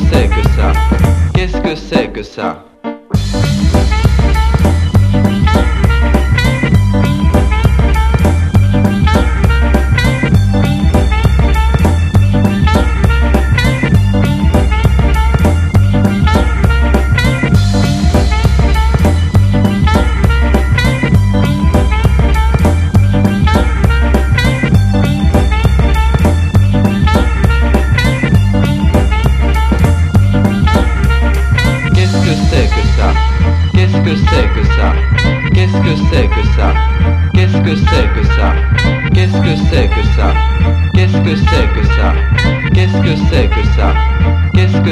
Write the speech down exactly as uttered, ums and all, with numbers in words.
c'est que ça? Qu'est-ce que c'est que ça? Qu'est-ce que c'est que ça? Qu'est-ce que c'est que ça? Qu'est-ce que c'est que ça? Qu'est-ce que c'est que ça? Qu'est-ce que c'est que ça? Qu'est-ce que c'est que ça? Qu'est-ce que